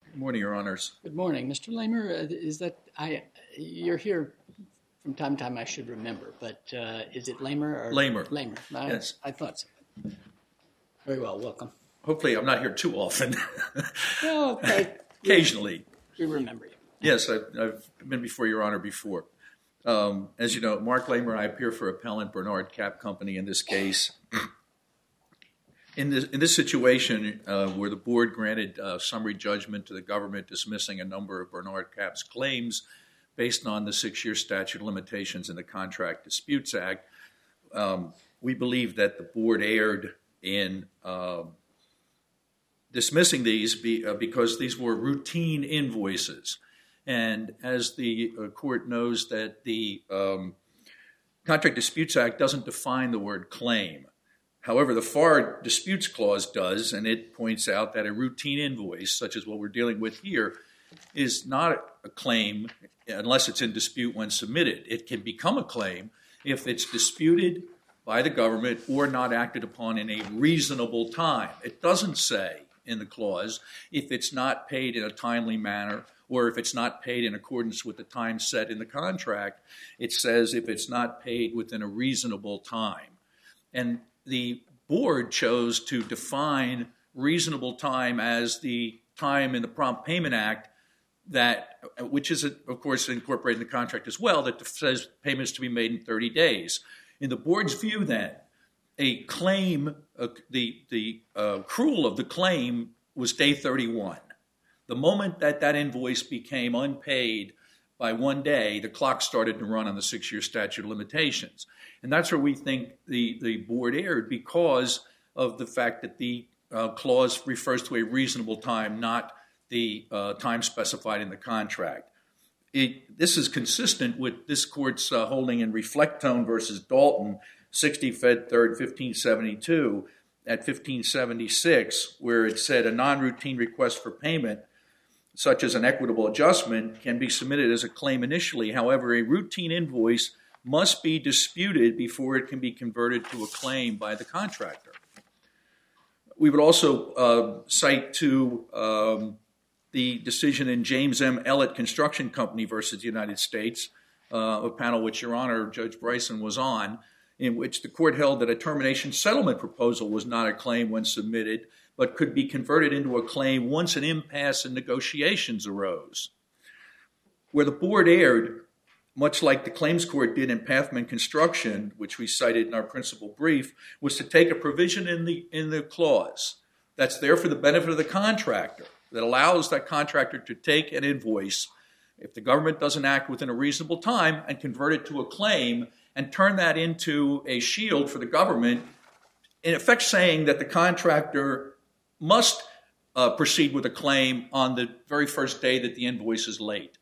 Good morning, Your Honors. Good morning. Mr. Lamer, you're here from time to time, I should remember, but is it Lamer or? Lamer. Lamer. Yes. I thought so. Very well, welcome. Hopefully I'm not here too often. No, okay. Occasionally. We remember you. Yes, I've been before Your Honor before. As you know, Mark Lamer, I appear for Appellant Bernard Cap Company in this case. In this situation where the board granted summary judgment to the government dismissing a number of Bernard Cap's claims based on the 6-year statute of limitations in the Contract Disputes Act, we believe that the board erred in dismissing these because these were routine invoices. And as the court knows that the Contract Disputes Act doesn't define the word claim. However, the FAR Disputes Clause does, and it points out that a routine invoice, such as what we're dealing with here, is not a claim unless it's in dispute when submitted. It can become a claim if it's disputed by the government or not acted upon in a reasonable time. It doesn't say in the clause if it's not paid in a timely manner or if it's not paid in accordance with the time set in the contract. It says if it's not paid within a reasonable time. And the board chose to define reasonable time as the time in the Prompt Payment Act, which is, of course, incorporated in the contract as well, that says payments to be made in 30 days. In the board's view, then, a claim, the accrual of the claim was day 31. The moment that invoice became unpaid by 1 day, the clock started to run on the 6-year statute of limitations. And that's where we think the board erred because of the fact that the clause refers to a reasonable time, not the time specified in the contract. This is consistent with this court's holding in Reflectone versus Dalton, 60 Fed 3rd, 1572, at 1576, where it said a non-routine request for payment, such as an equitable adjustment, can be submitted as a claim initially. However, a routine invoice must be disputed before it can be converted to a claim by the contractor. We would also cite to the decision in James M. Ellett Construction Company versus the United States, a panel which Your Honor, Judge Bryson, was on, in which the court held that a termination settlement proposal was not a claim when submitted, but could be converted into a claim once an impasse in negotiations arose. Where the board erred, much like the claims court did in Pathman Construction, which we cited in our principal brief, was to take a provision in the clause that's there for the benefit of the contractor, that allows that contractor to take an invoice if the government doesn't act within a reasonable time and convert it to a claim and turn that into a shield for the government, in effect saying that the contractor must proceed with a claim on the very first day that the invoice is late.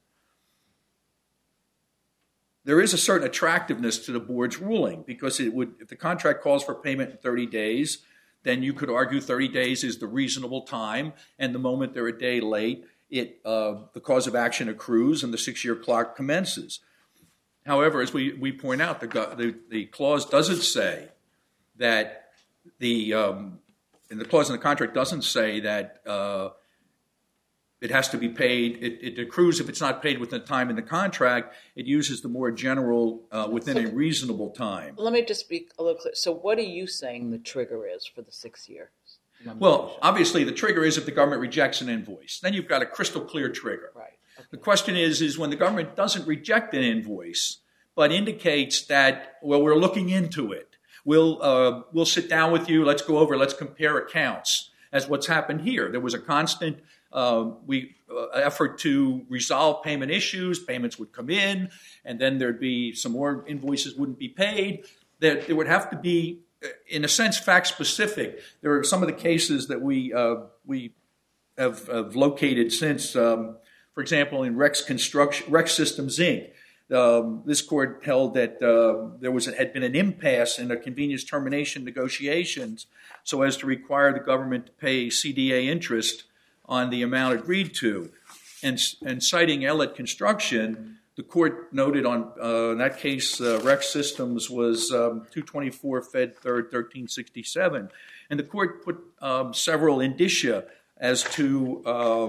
There is a certain attractiveness to the board's ruling because if the contract calls for payment in 30 days, then you could argue 30 days is the reasonable time, and the moment they're a day late, the cause of action accrues and the 6-year clock commences. However, as we point out, the clause doesn't say that and the clause in the contract doesn't say that it has to be paid. It accrues if it's not paid within the time in the contract. It uses the more general within a reasonable time. Let me just speak a little clear. So what are you saying the trigger is for the 6 years? Well, obviously the trigger is if the government rejects an invoice. Then you've got a crystal clear trigger. Right. Okay. The question is when the government doesn't reject an invoice, but indicates that, well, we're looking into it. We'll sit down with you. Let's go over. Let's compare accounts. As what's happened here, there was a constant effort to resolve payment issues. Payments would come in, and then there'd be some more invoices wouldn't be paid. There would have to be, in a sense, fact specific. There are some of the cases that we have located since. For example, in Rex Systems Inc. This court held that there had been an impasse in a convenience termination negotiations so as to require the government to pay CDA interest on the amount agreed to. And citing Ellett Construction, the court noted on in that case, Rex Systems was 224 Fed 3rd 1367. And the court put several indicia as to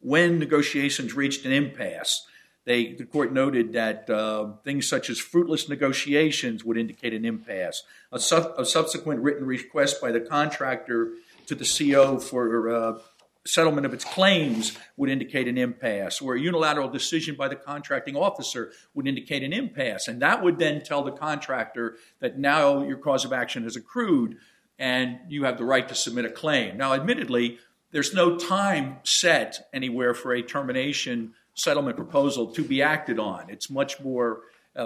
when negotiations reached an impasse. The court noted that things such as fruitless negotiations would indicate an impasse. A subsequent written request by the contractor to the CO for settlement of its claims would indicate an impasse, or a unilateral decision by the contracting officer would indicate an impasse. And that would then tell the contractor that now your cause of action has accrued and you have the right to submit a claim. Now, admittedly, there's no time set anywhere for a termination settlement proposal to be acted on. It's much more,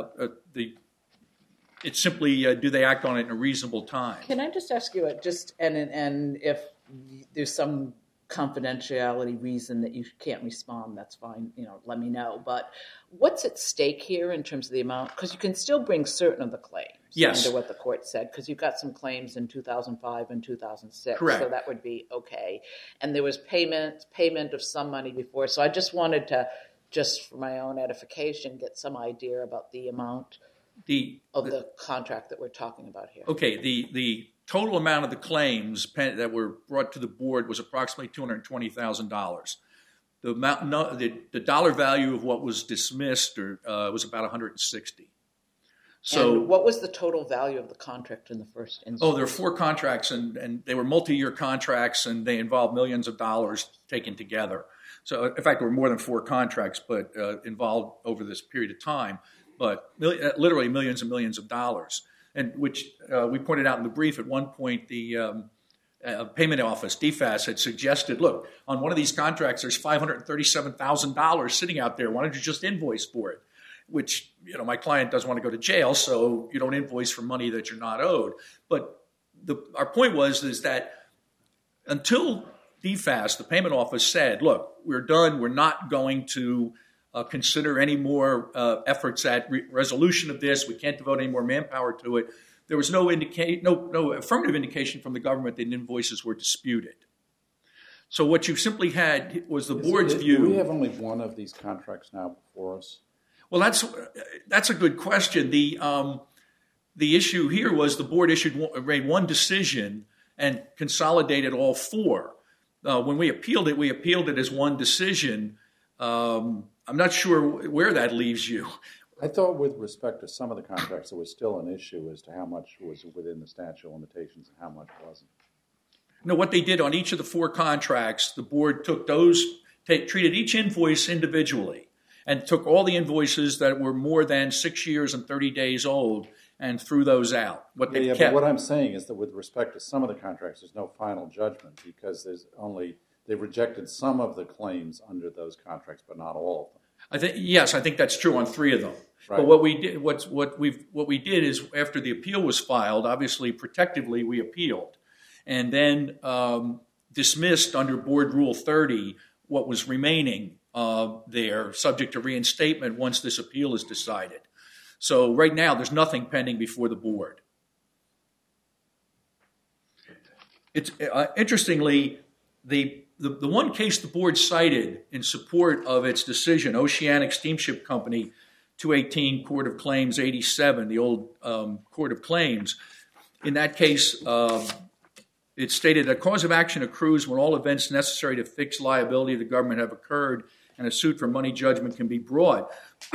it's simply, do they act on it in a reasonable time? Can I just ask you, and if there's some confidentiality reason that you can't respond, that's fine, let me know. But what's at stake here in terms of the amount? Because you can still bring certain of the claims yes. under what the court said, because you've got some claims in 2005 and 2006. Correct. So that would be okay. And there was payment of some money before. So I just wanted to, just for my own edification, get some idea about the amount of the contract that we're talking about here. Okay, the total amount of the claims that were brought to the board was approximately $220,000. The dollar value of what was dismissed was about $160,000. So, and what was the total value of the contract in the first instance? Oh, there were 4 contracts, and they were multi-year contracts, and they involved millions of dollars taken together. So, in fact, there were more than 4 contracts, but involved over this period of time, but literally millions and millions of dollars. And which we pointed out in the brief, at one point the payment office, DFAS, had suggested, look, on one of these contracts there's $537,000 sitting out there. Why don't you just invoice for it? Which, my client doesn't want to go to jail, so you don't invoice for money that you're not owed. But our point is that until DFAS, the payment office, said, look, we're done, we're not going to consider any more efforts at resolution of this. We can't devote any more manpower to it. There was no affirmative indication from the government that invoices were disputed. So what you simply had was the board's view. Do we have only one of these contracts now before us? Well, that's a good question. The issue here was the board made one decision and consolidated all 4. When we appealed it as one decision. I'm not sure where that leaves you. I thought with respect to some of the contracts, there was still an issue as to how much was within the statute of limitations and how much wasn't. No, what they did on each of the 4 contracts, the board took treated each invoice individually and took all the invoices that were more than 6 years and 30 days old and threw those out. But what I'm saying is that with respect to some of the contracts, there's no final judgment because they rejected some of the claims under those contracts, but not all of them. I think that's true on 3 of them. Right. But what we did is after the appeal was filed, obviously protectively we appealed, and then dismissed under Board Rule 30 what was remaining there, subject to reinstatement once this appeal is decided. So right now there's nothing pending before the board. It's interestingly the one case the board cited in support of its decision, Oceanic Steamship Company, 218 Court of Claims 87, the old Court of Claims. In that case, it stated a cause of action accrues when all events necessary to fix liability of the government have occurred and a suit for money judgment can be brought.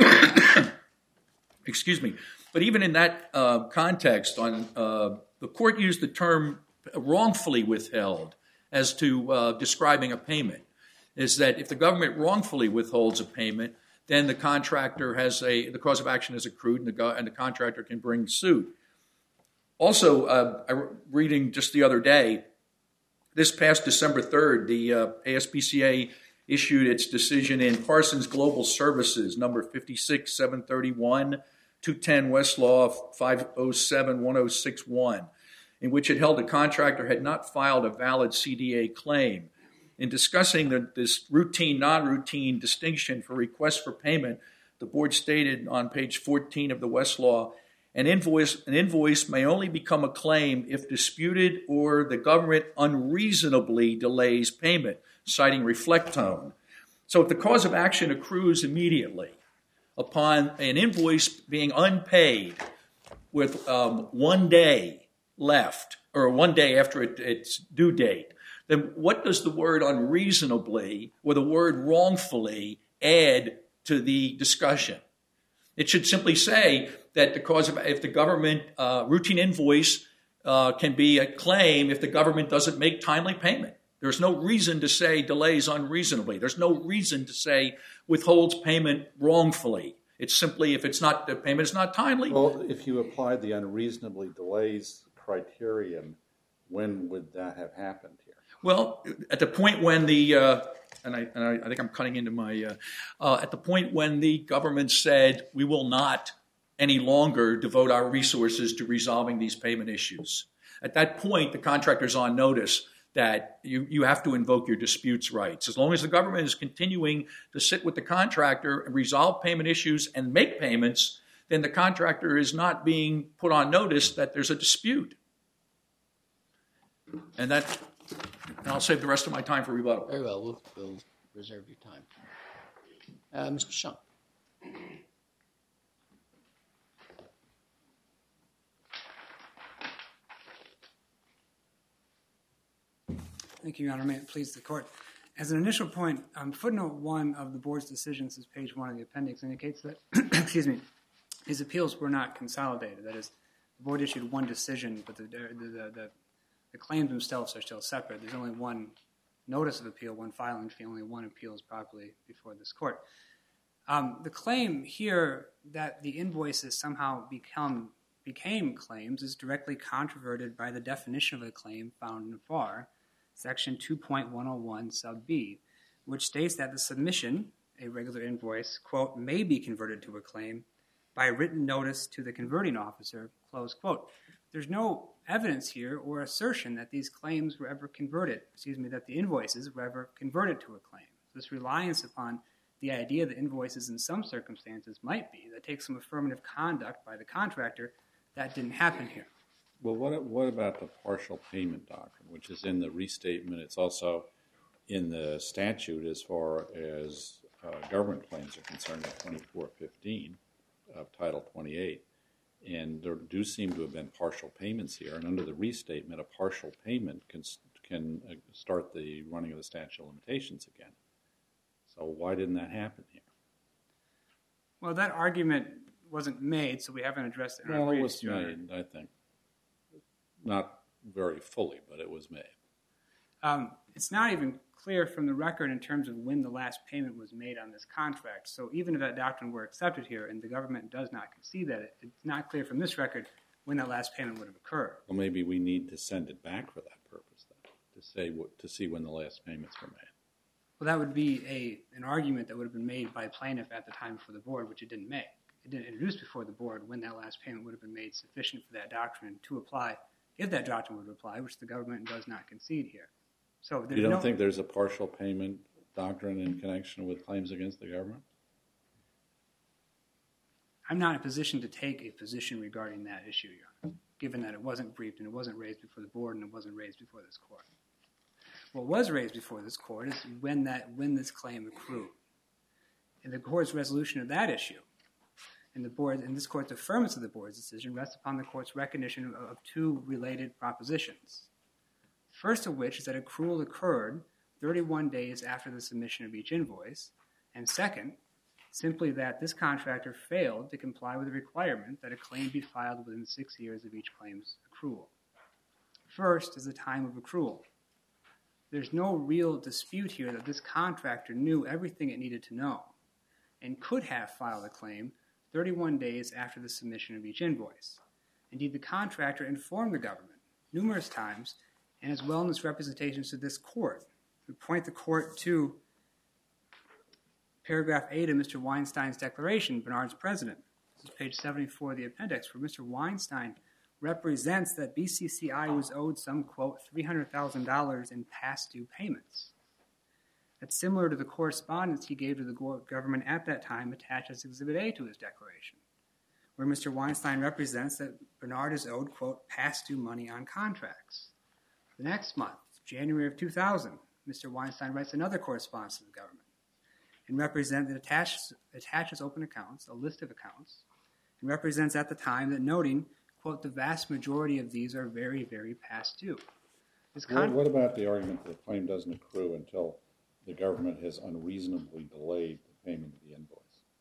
Excuse me. But even in that context, the court used the term wrongfully withheld as to describing a payment, is that if the government wrongfully withholds a payment, then the contractor the cause of action is accrued and the contractor can bring suit. Also, reading just the other day, this past December 3rd, the ASPCA issued its decision in Parsons Global Services, number 56731, 210 Westlaw 5071061. In which it held the contractor had not filed a valid CDA claim. In discussing this routine, non-routine distinction for requests for payment, the board stated on page 14 of the Westlaw, an invoice may only become a claim if disputed or the government unreasonably delays payment, citing Reflectone. So if the cause of action accrues immediately upon an invoice being unpaid with 1 day left, or 1 day after its due date, then what does the word unreasonably or the word wrongfully add to the discussion? It should simply say that if the government routine invoice can be a claim if the government doesn't make timely payment. There's no reason to say delays unreasonably. There's no reason to say withholds payment wrongfully. It's simply if the payment is not timely. Well, if you applied the unreasonably delays criterion, when would that have happened here? Well, at the point when I think I'm cutting into my at the point when the government said we will not any longer devote our resources to resolving these payment issues. At that point, the contractor's on notice that you have to invoke your disputes rights. As long as the government is continuing to sit with the contractor and resolve payment issues and make payments, then the contractor is not being put on notice that there's a dispute. And I'll save the rest of my time for rebuttal. Very well. We'll reserve your time. Mr. Shum. Thank you, Your Honor. May it please the Court. As an initial point, footnote 1 of the Board's decisions, is page 1 of the appendix, indicates that these appeals were not consolidated. That is, the Board issued one decision, but the claims themselves are still separate. There's only one notice of appeal, one filing fee, only one appeal is properly before this Court. The claim here that the invoices somehow became claims is directly controverted by the definition of a claim found in FAR, Section 2.101 sub B, which states that the submission, a regular invoice, quote, may be converted to a claim by written notice to the converting officer, close quote. There's no evidence here or assertion that these claims were ever converted, that the invoices were ever converted to a claim. This reliance upon the idea that invoices in some circumstances might be, that takes some affirmative conduct by the contractor, that didn't happen here. Well, what about the partial payment doctrine, which is in the restatement? It's also in the statute as far as government claims are concerned, 2415 of Title 28. And there do seem to have been partial payments here. And under the restatement, a partial payment can start the running of the statute of limitations again. So why didn't that happen here? Well, that argument wasn't made, so we haven't addressed it in our briefs. Well, it was made, I think. Not very fully, but it was made. It's not even clear from the record in terms of when the last payment was made on this contract. So even if that doctrine were accepted here and the government does not concede that, it's not clear from this record when that last payment would have occurred. Well, maybe we need to send it back for that purpose, then, to see when the last payments were made. Well, that would be an argument that would have been made by plaintiff at the time for the board, which it didn't make. It didn't introduce before the board when that last payment would have been made sufficient for that doctrine to apply, if that doctrine would apply, which the government does not concede here. So you don't think there's a partial payment doctrine in connection with claims against the government? I'm not in a position to take a position regarding that issue, Your Honor, given that it wasn't briefed and it wasn't raised before the board and it wasn't raised before this court. What was raised before this court is when this claim accrued. And the court's resolution of that issue and this court's affirmance of the board's decision rests upon the court's recognition of two related propositions. First of which is that accrual occurred 31 days after the submission of each invoice, and second, simply that this contractor failed to comply with the requirement that a claim be filed within 6 years of each claim's accrual. First is the time of accrual. There's no real dispute here that this contractor knew everything it needed to know and could have filed a claim 31 days after the submission of each invoice. Indeed, the contractor informed the government numerous times and as well in its representations to this court. We point the court to paragraph 8 of Mr. Weinstein's declaration, Bernard's president. This is page 74 of the appendix, where Mr. Weinstein represents that BCCI was owed some, quote, $300,000 in past due payments. That's similar to the correspondence he gave to the government at that time attached as Exhibit A to his declaration, where Mr. Weinstein represents that Bernard is owed, quote, past due money on contracts. The next month, January of 2000, Mr. Weinstein writes another correspondence to the government and represents that attaches open accounts, a list of accounts, and represents at the time that noting, quote, the vast majority of these are very, very past due. What about the argument that the claim doesn't accrue until the government has unreasonably delayed the payment of the invoice?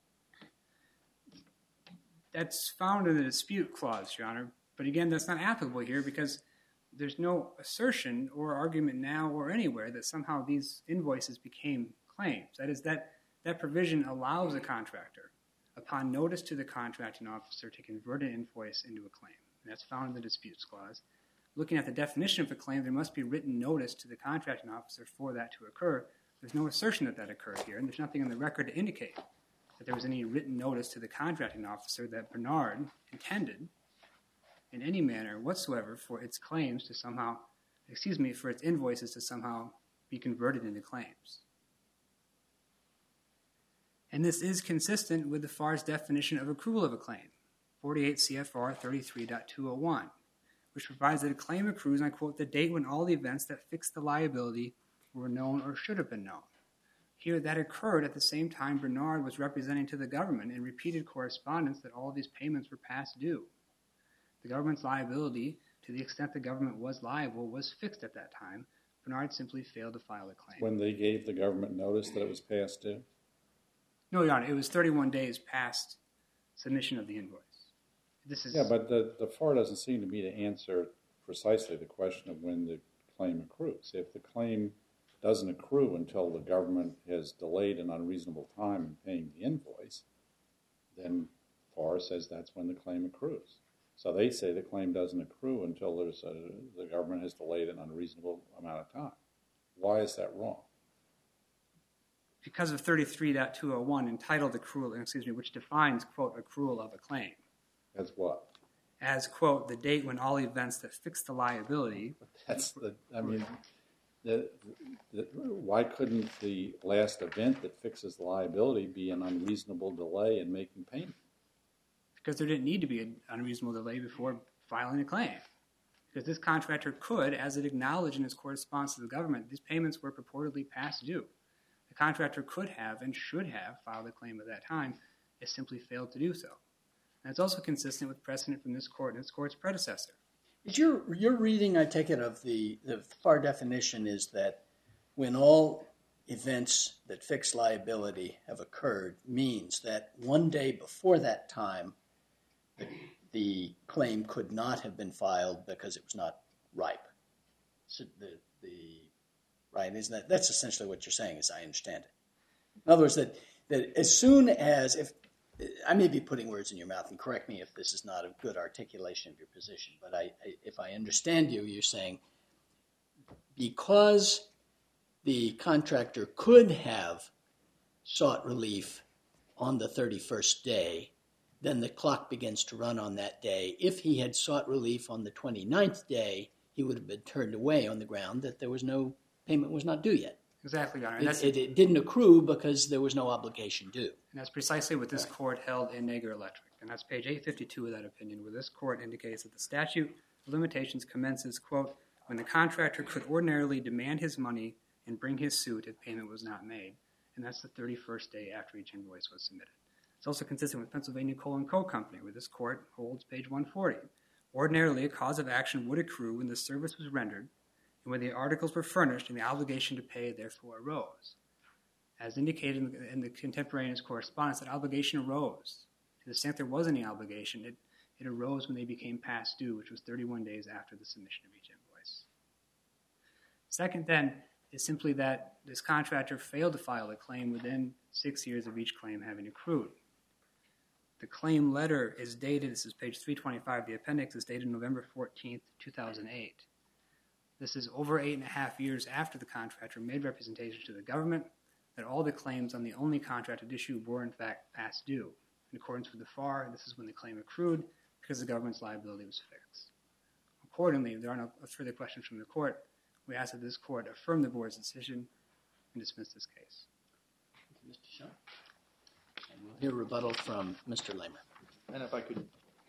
That's found in the dispute clause, Your Honor. But again, that's not applicable here because there's no assertion or argument now or anywhere that somehow these invoices became claims. That is, that provision allows a contractor, upon notice to the contracting officer, to convert an invoice into a claim. And that's found in the disputes clause. Looking at the definition of a claim, there must be written notice to the contracting officer for that to occur. There's no assertion that occurred here, and there's nothing in the record to indicate that there was any written notice to the contracting officer that Bernard intended in any manner whatsoever for its claims to somehow, for its invoices to somehow be converted into claims. And this is consistent with the FAR's definition of accrual of a claim, 48 CFR 33.201, which provides that a claim accrues, and I quote, the date when all the events that fix the liability were known or should have been known. Here, that occurred at the same time Bernard was representing to the government in repeated correspondence that all of these payments were past due. The government's liability, to the extent the government was liable, was fixed at that time. Bernard simply failed to file a claim. When they gave the government notice that it was past due? No, Your Honor, it was 31 days past submission of the invoice. Yeah, but the FAR doesn't seem to me to answer precisely the question of when the claim accrues. If the claim doesn't accrue until the government has delayed an unreasonable time in paying the invoice, then FAR says that's when the claim accrues. So they say the claim doesn't accrue until the government has delayed an unreasonable amount of time. Why is that wrong? Because of 33.201 entitled accrual, which defines, quote, accrual of a claim. As what? As, quote, the date when all events that fix the liability. Why couldn't the last event that fixes the liability be an unreasonable delay in making payment? Because there didn't need to be an unreasonable delay before filing a claim. Because this contractor could, as it acknowledged in its correspondence to the government, these payments were purportedly past due. The contractor could have and should have filed a claim at that time. It simply failed to do so. And it's also consistent with precedent from this court and its court's predecessor. Is your reading, I take it, of the FAR definition is that when all events that fix liability have occurred means that one day before that time the claim could not have been filed because it was not ripe. So right, isn't that? That's essentially what you're saying, as I understand it. In other words, that as soon as, if I may be putting words in your mouth, and correct me if this is not a good articulation of your position, but if I understand you, you're saying because the contractor could have sought relief on the 31st day, then the clock begins to run on that day. If he had sought relief on the 29th day, he would have been turned away on the ground that there was no payment was not due yet. Exactly, Your Honor. It didn't accrue because there was no obligation due. And that's precisely what this court held in Nager Electric. And that's page 852 of that opinion, where this court indicates that the statute of limitations commences, quote, when the contractor could ordinarily demand his money and bring his suit if payment was not made. And that's the 31st day after each invoice was submitted. It's also consistent with Pennsylvania Coal and Coal Company, where this court holds page 140. Ordinarily, a cause of action would accrue when the service was rendered and when the articles were furnished and the obligation to pay therefore arose. As indicated in the contemporaneous correspondence, that obligation arose. To the extent there was any obligation, it arose when they became past due, which was 31 days after the submission of each invoice. Second, then, is simply that this contractor failed to file a claim within 6 years of each claim having accrued. The claim letter is dated, this is page 325 of the appendix, is dated November 14th, 2008. This is over 8.5 years after the contractor made representation to the government that all the claims on the only contracted issue were in fact past due. In accordance with the FAR, this is when the claim accrued because the government's liability was fixed. Accordingly, if there are no further questions from the court, we ask that this court affirm the board's decision and dismiss this case. Thank you, Mr. Shaw. And we'll hear rebuttal from Mr. Lamer. And if I could,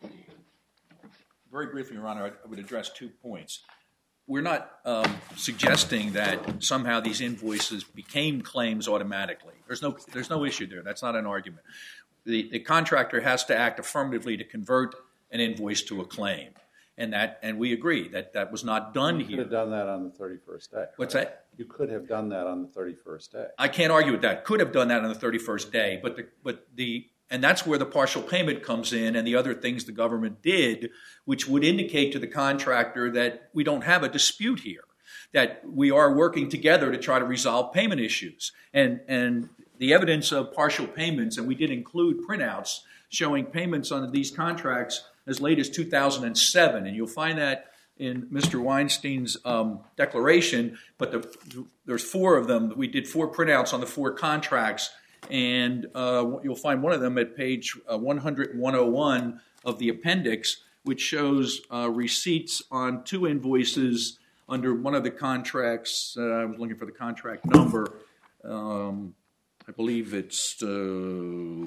very briefly, Your Honor, I would address 2 points. We're not suggesting that somehow these invoices became claims automatically. There's no issue there. That's not an argument. The contractor has to act affirmatively to convert an invoice to a claim. And we agree that that was not done You could here. have done that on the 31st day. What's that? You could have done that on the 31st day. I can't argue with that. Could have done that on the 31st day, and that's where the partial payment comes in and the other things the government did, which would indicate to the contractor that we don't have a dispute here, that we are working together to try to resolve payment issues. And the evidence of partial payments, and we did include printouts showing payments on these contracts as late as 2007, and you'll find that in Mr. Weinstein's declaration, but there's 4 of them. We did 4 printouts on the 4 contracts, and you'll find one of them at page 100 and 101 of the appendix, which shows receipts on 2 invoices under one of the contracts. I was looking for the contract number. I believe it's the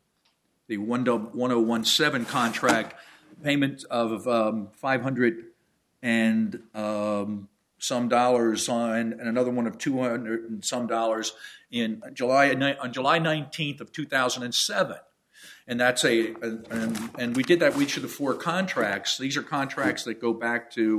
1017 contract, payment of $500 and some dollars and another one of $200 and some dollars on July 19th of 2007. And that's and we did that with each of the 4 contracts. These are contracts that go back to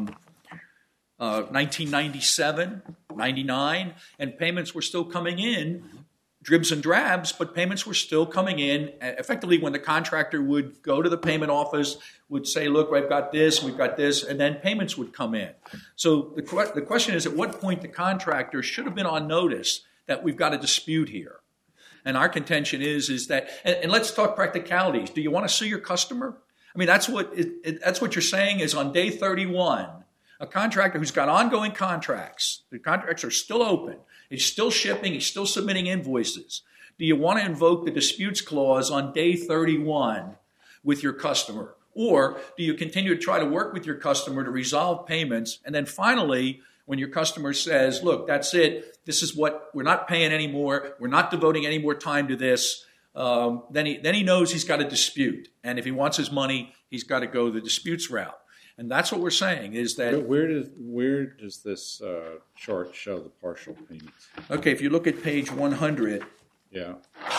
1997, 99, and payments were still coming in, dribs and drabs, but payments were still coming in. Effectively, when the contractor would go to the payment office, would say, look, we've got this, and then payments would come in. So the question is, at what point the contractor should have been on notice that we've got a dispute here? And our contention is that, and let's talk practicalities. Do you want to sue your customer? I mean, that's what you're saying is on day 31, a contractor who's got ongoing contracts, the contracts are still open, he's still shipping, he's still submitting invoices. Do you want to invoke the disputes clause on day 31 with your customer? Or do you continue to try to work with your customer to resolve payments? And then finally, when your customer says, look, that's it, this is what, we're not paying anymore, we're not devoting any more time to this, then he knows he's got a dispute. And if he wants his money, he's got to go the disputes route. And that's what we're saying is that... Where does this chart show the partial payments? Okay, if you look at page 100, Yeah.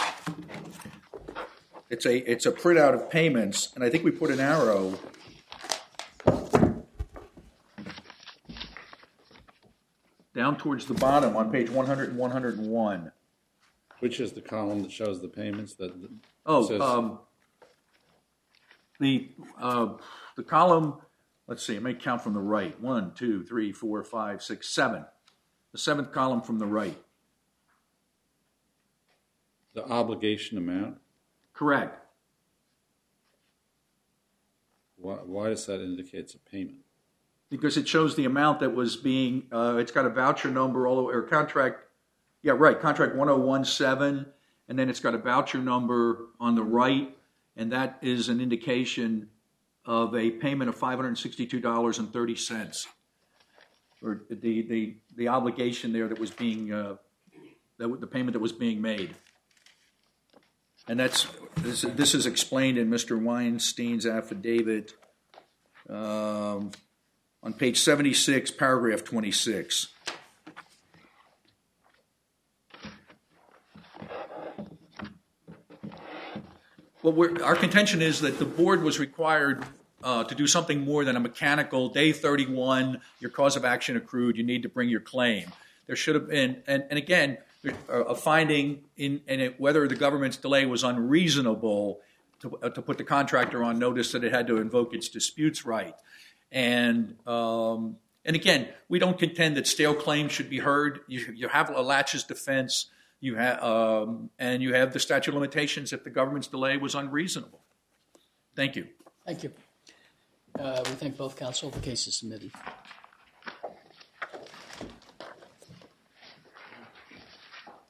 it's a printout of payments, and I think we put an arrow down towards the bottom on page 100 and 101. Which is the column that shows the payments? The column... Let's see, it may count from the right. 1, 2, 3, 4, 5, 6, 7. The 7th column from the right. The obligation amount? Correct. Why does that indicate it's a payment? Because it shows the amount that was being, it's got a voucher number all the way, or contract, yeah, right, contract 1017, and then it's got a voucher number on the right, and that is an indication of a payment of $562.30, or the obligation there that was being the payment that was being made, and this is explained in Mr. Weinstein's affidavit on page 76, paragraph 26. Well, our contention is that the board was required to do something more than a mechanical day 31, your cause of action accrued, you need to bring your claim. There should have been, and again, a finding in it, whether the government's delay was unreasonable to put the contractor on notice that it had to invoke its disputes right. And again, we don't contend that stale claims should be heard. You have a laches defense. You have, and you have the statute of limitations if the government's delay was unreasonable. Thank you. Thank you. We thank both counsel. The case is submitted.